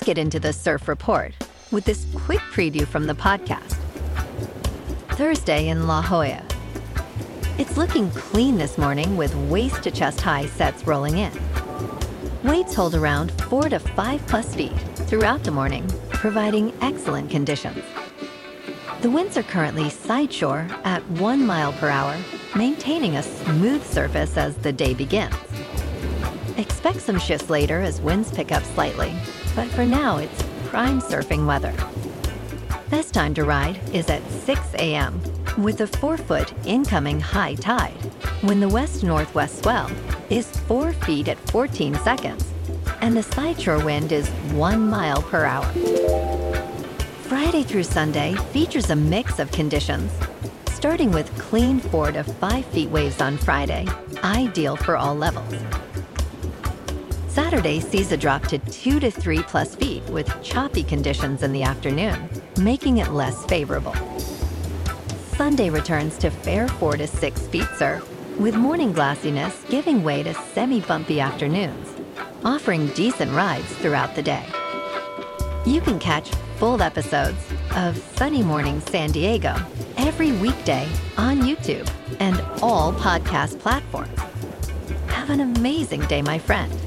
get into the surf report with this quick preview from the podcast. Thursday in La Jolla. It's looking clean this morning with waist to chest high sets rolling in. Waves hold around 4 to 5 plus feet throughout the morning, providing excellent conditions. The winds are currently side shore at 1 mile per hour, maintaining a smooth surface as the day begins. Expect some shifts later as winds pick up slightly, but for now it's prime surfing weather. Best time to ride is at 6 a.m. with a 4-foot incoming high tide, when the west-northwest swell is 4 feet at 14 seconds, and the sideshore wind is 1 mile per hour. Friday through Sunday features a mix of conditions, starting with clean 4 to 5 feet waves on Friday, ideal for all levels. Saturday sees a drop to 2 to 3 plus feet with choppy conditions in the afternoon, making it less favorable. Sunday returns to fair 4 to 6 feet surf, with morning glassiness giving way to semi-bumpy afternoons, offering decent rides throughout the day. You can catch full episodes of Sunny Morning San Diego every weekday on YouTube and all podcast platforms. Have an amazing day, my friend.